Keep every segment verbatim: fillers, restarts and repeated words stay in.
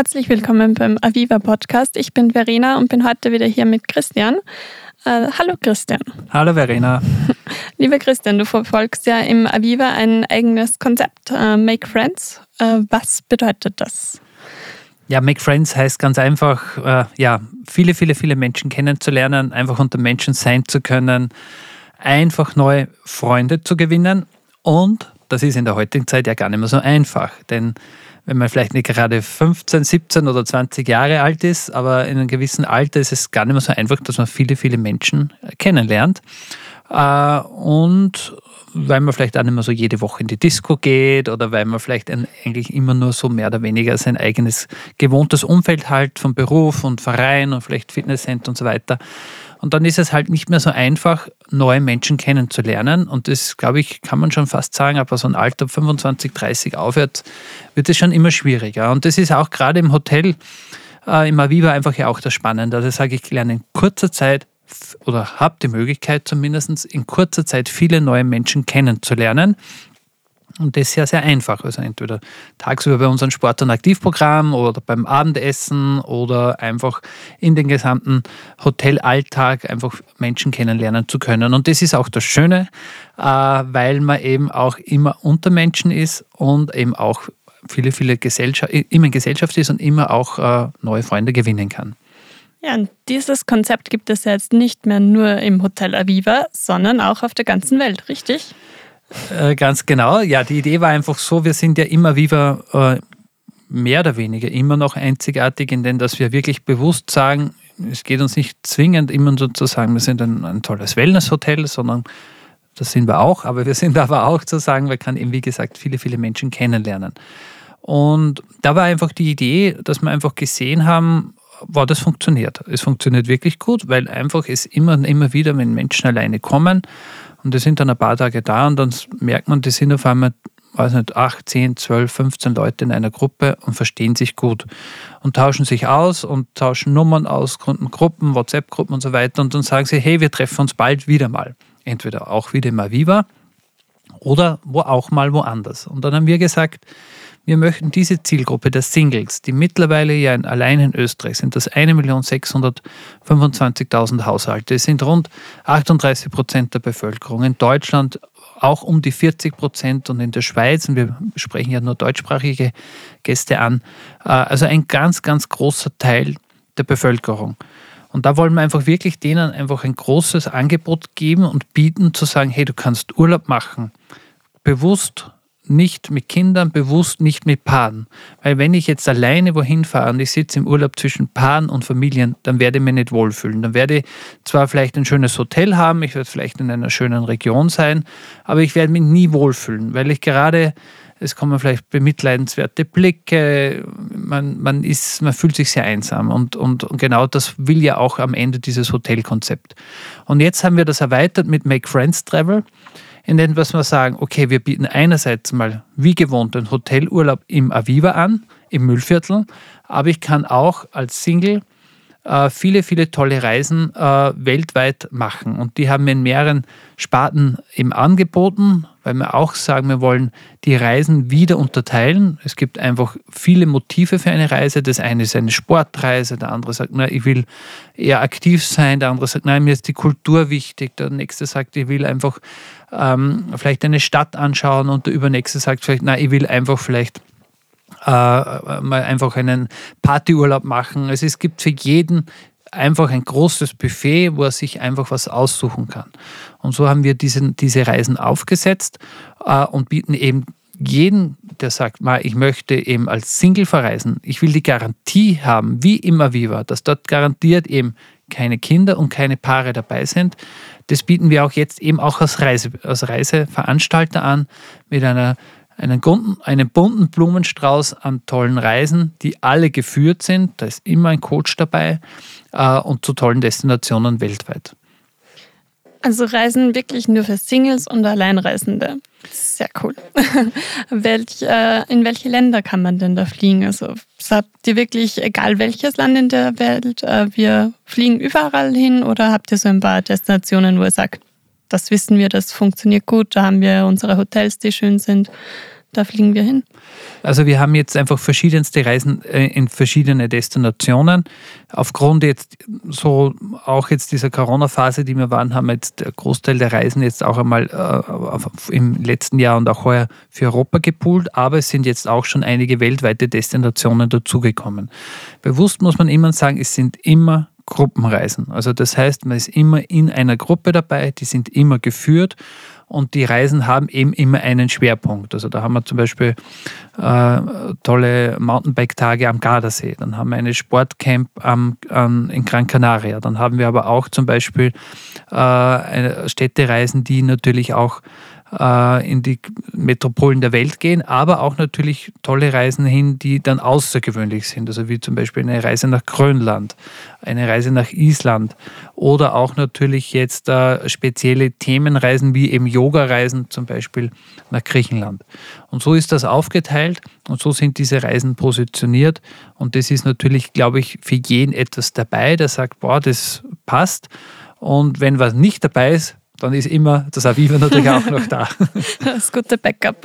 Herzlich willkommen beim Aviva Podcast. Ich bin Verena und bin heute wieder hier mit Christian. Äh, hallo Christian. Hallo Verena. Lieber Christian, du verfolgst ja im Aviva ein eigenes Konzept, äh, Make Friends. Äh, was bedeutet das? Ja, Make Friends heißt ganz einfach, äh, ja, viele, viele, viele Menschen kennenzulernen, einfach unter Menschen sein zu können, einfach neue Freunde zu gewinnen. Und das ist in der heutigen Zeit ja gar nicht mehr so einfach, denn wenn man vielleicht nicht gerade fünfzehn, siebzehn oder zwanzig Jahre alt ist, aber in einem gewissen Alter ist es gar nicht mehr so einfach, dass man viele, viele Menschen kennenlernt. Und weil man vielleicht auch nicht mehr so jede Woche in die Disco geht oder weil man vielleicht eigentlich immer nur so mehr oder weniger sein eigenes gewohntes Umfeld halt vom Beruf und Verein und vielleicht Fitnesscenter und so weiter. Und dann ist es halt nicht mehr so einfach, neue Menschen kennenzulernen. Und das, glaube ich, kann man schon fast sagen, aber so ein Alter fünfundzwanzig, dreißig aufwärts wird es schon immer schwieriger. Und das ist auch gerade im Hotel, äh, im Aviva einfach ja auch das Spannende. Also sage ich, ich lerne in kurzer Zeit oder habe die Möglichkeit zumindest in kurzer Zeit viele neue Menschen kennenzulernen. Und das ist sehr, sehr einfach. Also entweder tagsüber bei unserem Sport- und Aktivprogramm oder beim Abendessen oder einfach in den gesamten Hotelalltag einfach Menschen kennenlernen zu können. Und das ist auch das Schöne, weil man eben auch immer unter Menschen ist und eben auch viele, viele Gesellschaft, immer in Gesellschaft ist und immer auch neue Freunde gewinnen kann. Ja, und dieses Konzept gibt es ja jetzt nicht mehr nur im Hotel Aviva, sondern auch auf der ganzen Welt, richtig? Äh, ganz genau. Ja, die Idee war einfach so, wir sind ja im Aviva äh, mehr oder weniger immer noch einzigartig, in dem, dass wir wirklich bewusst sagen, es geht uns nicht zwingend immer so zu sagen, wir sind ein, ein tolles Wellnesshotel, sondern das sind wir auch, aber wir sind aber auch zu sagen, wir können eben, wie gesagt, viele, viele Menschen kennenlernen. Und da war einfach die Idee, dass wir einfach gesehen haben, wow, das funktioniert. Es funktioniert wirklich gut, weil einfach es immer und immer wieder, wenn Menschen alleine kommen, und die sind dann ein paar Tage da und dann merkt man, die sind auf einmal, weiß nicht, acht, zehn, zwölf, fünfzehn Leute in einer Gruppe und verstehen sich gut und tauschen sich aus und tauschen Nummern aus, gründen Gruppen, WhatsApp-Gruppen und so weiter und dann sagen sie, hey, wir treffen uns bald wieder mal. Entweder auch wieder im Aviva oder wo auch mal woanders. Und dann haben wir gesagt, wir möchten diese Zielgruppe der Singles, die mittlerweile ja allein in Österreich sind, das eine Million sechshundertfünfundzwanzigtausend Haushalte, es sind rund achtunddreißig Prozent der Bevölkerung, in Deutschland auch um die vierzig Prozent und in der Schweiz, und wir sprechen ja nur deutschsprachige Gäste an, also ein ganz, ganz großer Teil der Bevölkerung. Und da wollen wir einfach wirklich denen einfach ein großes Angebot geben und bieten, zu sagen, hey, du kannst Urlaub machen, bewusst nicht mit Kindern, bewusst nicht mit Paaren. Weil wenn ich jetzt alleine wohin fahre und ich sitze im Urlaub zwischen Paaren und Familien, dann werde ich mich nicht wohlfühlen. Dann werde ich zwar vielleicht ein schönes Hotel haben, ich werde vielleicht in einer schönen Region sein, aber ich werde mich nie wohlfühlen, weil ich gerade, es kommen vielleicht bemitleidenswerte Blicke, man, man, ist, man fühlt sich sehr einsam und, und, und genau das will ja auch am Ende dieses Hotelkonzept. Und jetzt haben wir das erweitert mit Make Friends Travel, in dem was wir sagen, okay, wir bieten einerseits mal wie gewohnt einen Hotelurlaub im Aviva an, im Mühlviertel, aber ich kann auch als Single äh, viele, viele tolle Reisen äh, weltweit machen und die haben wir in mehreren Sparten eben angeboten, weil wir auch sagen, wir wollen die Reisen wieder unterteilen. Es gibt einfach viele Motive für eine Reise. Das eine ist eine Sportreise, der andere sagt, na, ich will eher aktiv sein, der andere sagt, nein, mir ist die Kultur wichtig, der nächste sagt, ich will einfach ähm, vielleicht eine Stadt anschauen und der übernächste sagt vielleicht, nein, ich will einfach vielleicht äh, mal einfach einen Partyurlaub machen. Also es gibt für jeden einfach ein großes Buffet, wo er sich einfach was aussuchen kann. Und so haben wir diesen, diese Reisen aufgesetzt äh, und bieten eben jeden, der sagt, ich möchte eben als Single verreisen, ich will die Garantie haben, wie im Aviva, dass dort garantiert eben keine Kinder und keine Paare dabei sind. Das bieten wir auch jetzt eben auch als, Reise, als Reiseveranstalter an, mit einer Einen, einen bunten Blumenstrauß an tollen Reisen, die alle geführt sind. Da ist immer ein Coach dabei äh, und zu tollen Destinationen weltweit. Also Reisen wirklich nur für Singles und Alleinreisende. Sehr cool. Welch, äh, in welche Länder kann man denn da fliegen? Also habt ihr wirklich, egal welches Land in der Welt, äh, wir fliegen überall hin oder habt ihr so ein paar Destinationen, wo ihr sagt, das wissen wir, das funktioniert gut, da haben wir unsere Hotels, die schön sind. da fliegen wir hin? Also wir haben jetzt einfach verschiedenste Reisen in verschiedene Destinationen. Aufgrund jetzt so auch jetzt dieser Corona-Phase, die wir waren, haben wir jetzt der Großteil der Reisen jetzt auch einmal äh, im letzten Jahr und auch heuer für Europa gepoolt, aber es sind jetzt auch schon einige weltweite Destinationen dazugekommen. Bewusst muss man immer sagen, es sind immer Gruppenreisen. Also das heißt, man ist immer in einer Gruppe dabei, die sind immer geführt. Und die Reisen haben eben immer einen Schwerpunkt. Also da haben wir zum Beispiel äh, tolle Mountainbike-Tage am Gardasee. Dann haben wir eine Sportcamp am, an, in Gran Canaria. Dann haben wir aber auch zum Beispiel äh, Städtereisen, die natürlich auch äh, in die Metropolen der Welt gehen, aber auch natürlich tolle Reisen hin, die dann außergewöhnlich sind. Also wie zum Beispiel eine Reise nach Grönland, eine Reise nach Island oder auch natürlich jetzt äh, spezielle Themenreisen wie eben Yoga-Reisen zum Beispiel nach Griechenland. Und so ist das aufgeteilt und so sind diese Reisen positioniert und das ist natürlich, glaube ich, für jeden etwas dabei, der sagt, boah, das passt und wenn was nicht dabei ist, dann ist immer das Aviva natürlich auch noch da. Das gute Backup.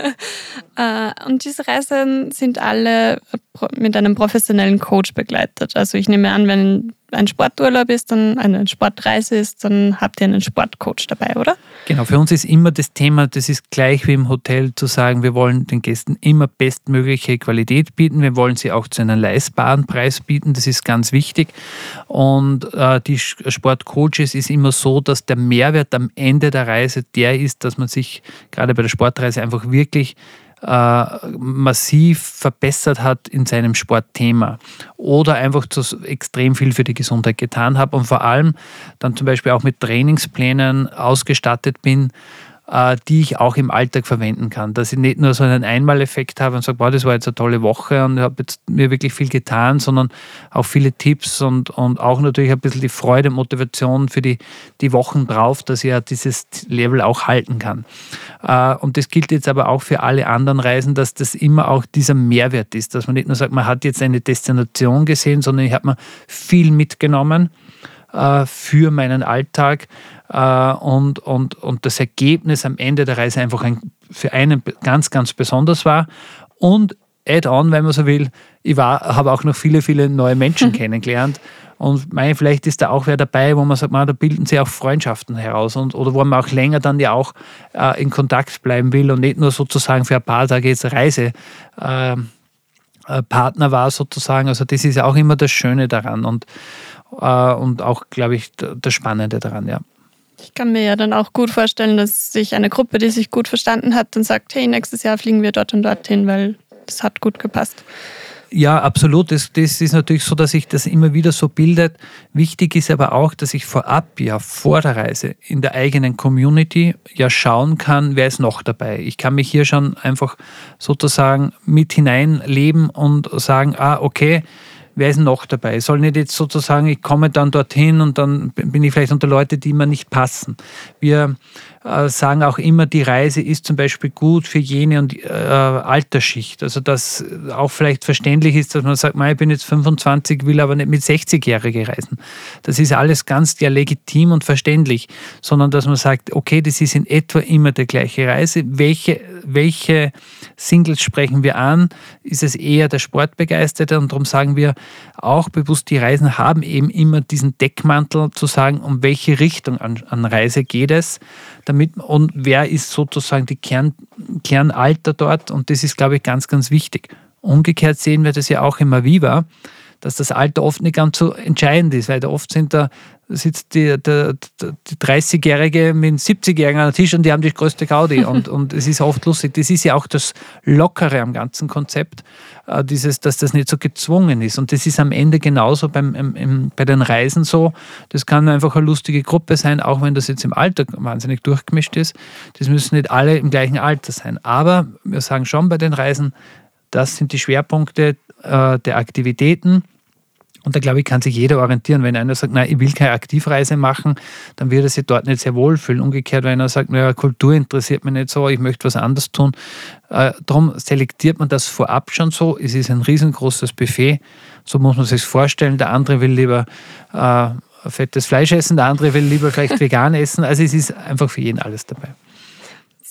Und diese Reisen sind alle mit einem professionellen Coach begleitet. Also ich nehme an, wenn ein Sporturlaub ist, dann eine Sportreise ist, dann habt ihr einen Sportcoach dabei, oder? Genau, für uns ist immer das Thema, das ist gleich wie im Hotel zu sagen, wir wollen den Gästen immer bestmögliche Qualität bieten, wir wollen sie auch zu einem leistbaren Preis bieten, das ist ganz wichtig. Und äh, die Sportcoaches ist immer so, dass der Mehrwert am Ende der Reise der ist, dass man sich gerade bei der Sportreise einfach wirklich massiv verbessert hat in seinem Sportthema oder einfach zu extrem viel für die Gesundheit getan habe und vor allem dann zum Beispiel auch mit Trainingsplänen ausgestattet bin, die ich auch im Alltag verwenden kann. Dass ich nicht nur so einen Einmaleffekt habe und sage, boah, das war jetzt eine tolle Woche und ich habe jetzt mir wirklich viel getan, sondern auch viele Tipps und, und auch natürlich ein bisschen die Freude und Motivation für die, die Wochen drauf, dass ich ja dieses Level auch halten kann. Und das gilt jetzt aber auch für alle anderen Reisen, dass das immer auch dieser Mehrwert ist, dass man nicht nur sagt, man hat jetzt eine Destination gesehen, sondern ich habe mir viel mitgenommen für meinen Alltag und, und, und das Ergebnis am Ende der Reise einfach ein, für einen ganz, ganz besonders war. Und add-on, wenn man so will, ich habe auch noch viele, viele neue Menschen mhm. kennengelernt. Und mein, vielleicht ist da auch wer dabei, wo man sagt, man, da bilden sich auch Freundschaften heraus und, oder wo man auch länger dann ja auch äh, in Kontakt bleiben will und nicht nur sozusagen für ein paar Tage jetzt Reise äh, Partner war sozusagen. Also das ist ja auch immer das Schöne daran und und auch, glaube ich, das Spannende daran, ja. Ich kann mir ja dann auch gut vorstellen, dass sich eine Gruppe, die sich gut verstanden hat, dann sagt, hey, nächstes Jahr fliegen wir dort und dorthin, weil das hat gut gepasst. Ja, absolut. Das, das ist natürlich so, dass sich das immer wieder so bildet. Wichtig ist aber auch, dass ich vorab, ja, vor der Reise in der eigenen Community ja schauen kann, wer ist noch dabei. Ich kann mich hier schon einfach sozusagen mit hineinleben und sagen, ah, okay, wer ist noch dabei? Soll nicht jetzt sozusagen, ich komme dann dorthin und dann bin ich vielleicht unter Leute, die mir nicht passen. Wir äh, sagen auch immer, die Reise ist zum Beispiel gut für jene und äh, Altersschicht. Also dass auch vielleicht verständlich ist, dass man sagt, ich bin jetzt fünfundzwanzig, will aber nicht mit sechzigjährigen reisen. Das ist alles ganz ja legitim und verständlich, sondern dass man sagt, okay, das ist in etwa immer die gleiche Reise. Welche, welche Singles sprechen wir an? Ist es eher der Sportbegeisterte? Und darum sagen wir, auch bewusst, die Reisen haben eben immer diesen Deckmantel zu sagen, um welche Richtung an, an Reise geht es, damit, und wer ist sozusagen die Kern, Kernalter dort, und das ist, glaube ich, ganz, ganz wichtig. Umgekehrt sehen wir das ja auch im Aviva, dass das Alter oft nicht ganz so entscheidend ist, weil da oft sind da sitzt die, der, die dreißigjährige mit dem siebzigjährigen an der Tisch und die haben die größte Gaudi und, und es ist oft lustig. Das ist ja auch das Lockere am ganzen Konzept, äh, dieses, dass das nicht so gezwungen ist, und das ist am Ende genauso beim, im, im, bei den Reisen so. Das kann einfach eine lustige Gruppe sein, auch wenn das jetzt im Alter wahnsinnig durchgemischt ist. Das müssen nicht alle im gleichen Alter sein, aber wir sagen schon bei den Reisen, das sind die Schwerpunkte äh, der Aktivitäten. Und da, glaube ich, kann sich jeder orientieren. Wenn einer sagt, nein, ich will keine Aktivreise machen, dann wird er sich dort nicht sehr wohlfühlen. Umgekehrt, wenn er sagt, naja, Kultur interessiert mich nicht so, ich möchte was anderes tun. Äh, darum selektiert man das vorab schon so. Es ist ein riesengroßes Buffet. So muss man sich vorstellen. Der andere will lieber äh, fettes Fleisch essen, der andere will lieber vielleicht vegan essen. Also es ist einfach für jeden alles dabei.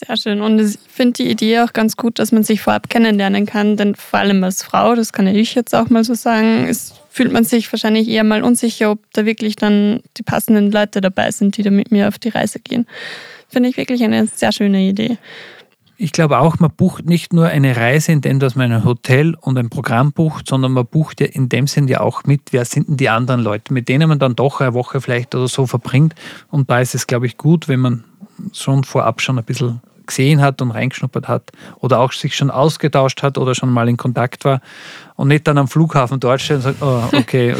Sehr schön. Und ich finde die Idee auch ganz gut, dass man sich vorab kennenlernen kann, denn vor allem als Frau, das kann ja ich jetzt auch mal so sagen, ist, fühlt man sich wahrscheinlich eher mal unsicher, ob da wirklich dann die passenden Leute dabei sind, die da mit mir auf die Reise gehen. Finde ich wirklich eine sehr schöne Idee. Ich glaube auch, man bucht nicht nur eine Reise, in dem dass man ein Hotel und ein Programm bucht, sondern man bucht ja in dem Sinn ja auch mit, wer sind denn die anderen Leute, mit denen man dann doch eine Woche vielleicht oder so verbringt. Und da ist es, glaube ich, gut, wenn man schon vorab schon ein bisschen gesehen hat und reingeschnuppert hat oder auch sich schon ausgetauscht hat oder schon mal in Kontakt war und nicht dann am Flughafen dort steht und sagt, oh, okay.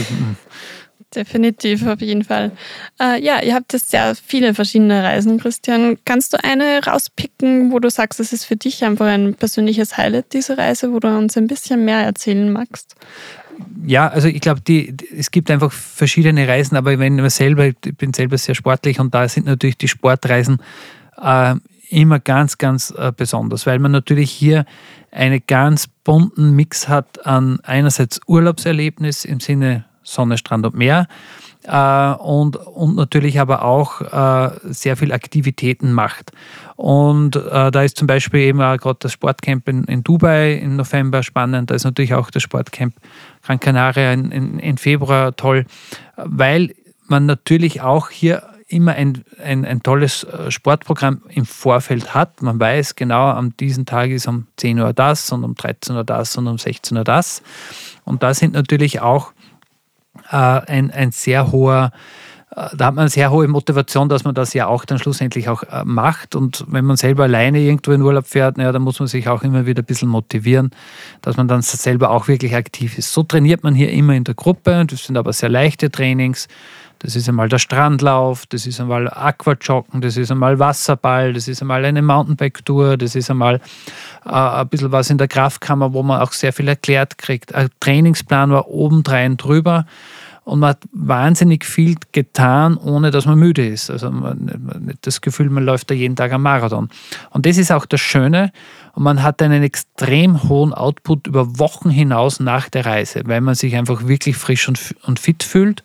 Definitiv, auf jeden Fall. Äh, ja, ihr habt jetzt sehr viele verschiedene Reisen, Christian. Kannst du eine rauspicken, wo du sagst, es ist für dich einfach ein persönliches Highlight, diese Reise, wo du uns ein bisschen mehr erzählen magst? Ja, also ich glaube, die, es gibt einfach verschiedene Reisen, aber wenn man selber, ich bin selber sehr sportlich und da sind natürlich die Sportreisen äh, immer ganz, ganz äh, besonders, weil man natürlich hier einen ganz bunten Mix hat an einerseits Urlaubserlebnis im Sinne Sonne, Strand und Meer äh, und, und natürlich aber auch äh, sehr viel Aktivitäten macht. Und äh, da ist zum Beispiel eben auch gerade das Sportcamp in, in Dubai im November spannend, da ist natürlich auch das Sportcamp Gran Canaria in, in, in Februar toll, weil man natürlich auch hier immer ein, ein, ein tolles Sportprogramm im Vorfeld hat. Man weiß genau, an diesem Tag ist um zehn Uhr das und um dreizehn Uhr das und um sechzehn Uhr das. Und da sind natürlich auch äh, ein, ein sehr hoher, äh, da hat man eine sehr hohe Motivation, dass man das ja auch dann schlussendlich auch äh, macht. Und wenn man selber alleine irgendwo in Urlaub fährt, naja, dann muss man sich auch immer wieder ein bisschen motivieren, dass man dann selber auch wirklich aktiv ist. So trainiert man hier immer in der Gruppe. Das sind aber sehr leichte Trainings. Das ist einmal der Strandlauf, das ist einmal Aquajoggen, das ist einmal Wasserball, das ist einmal eine Mountainbike-Tour, das ist einmal äh, ein bisschen was in der Kraftkammer, wo man auch sehr viel erklärt kriegt. Ein Trainingsplan war obendrein drüber und man hat wahnsinnig viel getan, ohne dass man müde ist. Also man hat das Gefühl, man läuft da jeden Tag am Marathon. Und das ist auch das Schöne. Und man hat einen extrem hohen Output über Wochen hinaus nach der Reise, weil man sich einfach wirklich frisch und, und fit fühlt.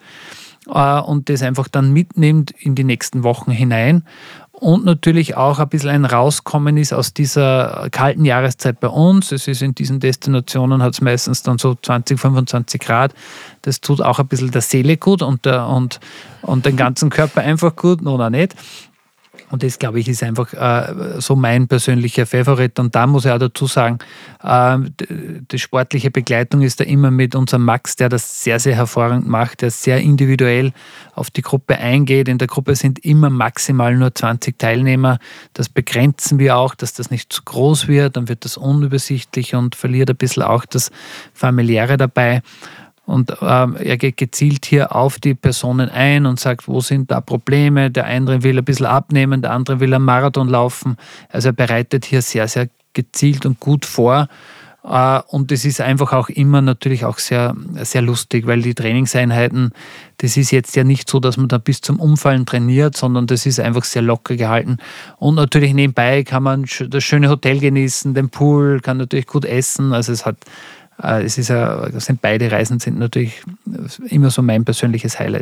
Und das einfach dann mitnimmt in die nächsten Wochen hinein und natürlich auch ein bisschen ein Rauskommen ist aus dieser kalten Jahreszeit bei uns. Es ist in diesen Destinationen, hat es meistens dann so zwanzig, fünfundzwanzig Grad. Das tut auch ein bisschen der Seele gut und, der, und, und den ganzen Körper einfach gut, oder nicht. Und das, glaube ich, ist einfach äh, so mein persönlicher Favorit. Und da muss ich auch dazu sagen, äh, die sportliche Begleitung ist da immer mit unserem Max, der das sehr, sehr hervorragend macht, der sehr individuell auf die Gruppe eingeht. In der Gruppe sind immer maximal nur zwanzig Teilnehmer. Das begrenzen wir auch, dass das nicht zu groß wird. Dann wird das unübersichtlich und verliert ein bisschen auch das Familiäre dabei. Und ähm, er geht gezielt hier auf die Personen ein und sagt, wo sind da Probleme? Der eine will ein bisschen abnehmen, der andere will einen Marathon laufen. Also er bereitet hier sehr, sehr gezielt und gut vor. Äh, und das ist einfach auch immer natürlich auch sehr, sehr lustig, weil die Trainingseinheiten, das ist jetzt ja nicht so, dass man da bis zum Umfallen trainiert, sondern das ist einfach sehr locker gehalten. Und natürlich nebenbei kann man das schöne Hotel genießen, den Pool, kann natürlich gut essen. Also es hat Es ist ja, sind beide Reisen sind natürlich immer so mein persönliches Highlight.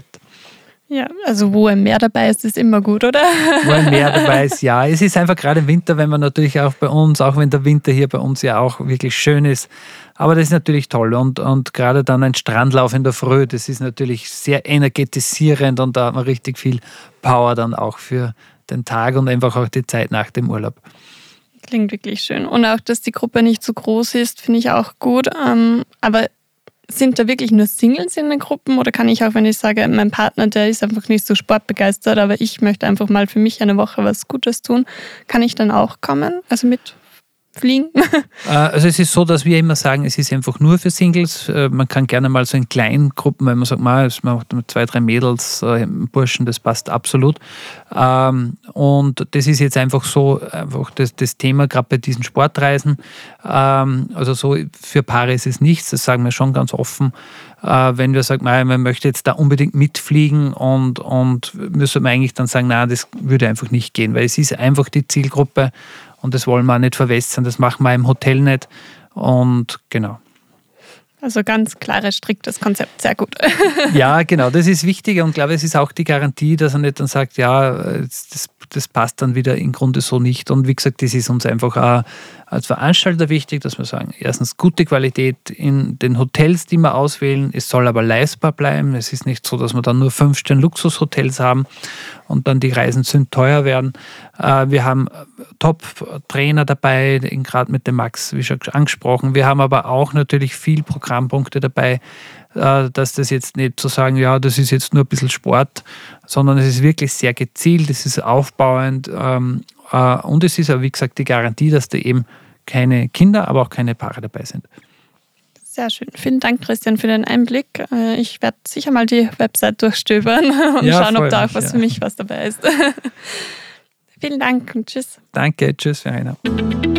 Ja, also wo ein Meer dabei ist, ist immer gut, oder? Wo ein Meer dabei ist, ja. Es ist einfach gerade im Winter, wenn man natürlich auch bei uns, auch wenn der Winter hier bei uns ja auch wirklich schön ist, aber das ist natürlich toll und, und gerade dann ein Strandlauf in der Früh, das ist natürlich sehr energetisierend und da hat man richtig viel Power dann auch für den Tag und einfach auch die Zeit nach dem Urlaub. Klingt wirklich schön. Und auch, dass die Gruppe nicht zu groß ist, finde ich auch gut. Aber sind da wirklich nur Singles in den Gruppen oder kann ich auch, wenn ich sage, mein Partner, der ist einfach nicht so sportbegeistert, aber ich möchte einfach mal für mich eine Woche was Gutes tun, kann ich dann auch kommen? Also mit fliegen? Also es ist so, dass wir immer sagen, es ist einfach nur für Singles. Man kann gerne mal so in kleinen Gruppen, wenn man sagt, man macht mit zwei, drei Mädels, Burschen, das passt absolut. Und das ist jetzt einfach so, einfach das, das Thema, gerade bei diesen Sportreisen. Also so für Paare ist es nichts, das sagen wir schon ganz offen. Wenn wir sagen, man möchte jetzt da unbedingt mitfliegen und, und müssen wir eigentlich dann sagen, nein, das würde einfach nicht gehen, weil es ist einfach die Zielgruppe. Und das wollen wir auch nicht verwässern, das machen wir im Hotel nicht. Und genau. Also ganz klares, striktes Konzept, sehr gut. Ja, genau, das ist wichtig und ich glaube, es ist auch die Garantie, dass er nicht dann sagt, ja, das, das passt dann wieder im Grunde so nicht. Und wie gesagt, das ist uns einfach auch als Veranstalter wichtig, dass wir sagen, erstens gute Qualität in den Hotels, die wir auswählen. Es soll aber leistbar bleiben. Es ist nicht so, dass wir dann nur fünf Sterne Luxushotels haben und dann die Reisen sind teuer werden. Wir haben Top-Trainer dabei, gerade mit dem Max, wie schon angesprochen. Wir haben aber auch natürlich viel Programmpunkte dabei, dass das jetzt nicht zu sagen, ja, das ist jetzt nur ein bisschen Sport, sondern es ist wirklich sehr gezielt, es ist aufbauend und es ist auch, wie gesagt, die Garantie, dass da eben keine Kinder, aber auch keine Paare dabei sind. Sehr schön. Vielen Dank, Christian, für den Einblick. Ich werde sicher mal die Website durchstöbern und ja, schauen, ob da auch mich, was ja. für mich was dabei ist. Vielen Dank und tschüss. Danke, tschüss, Verena.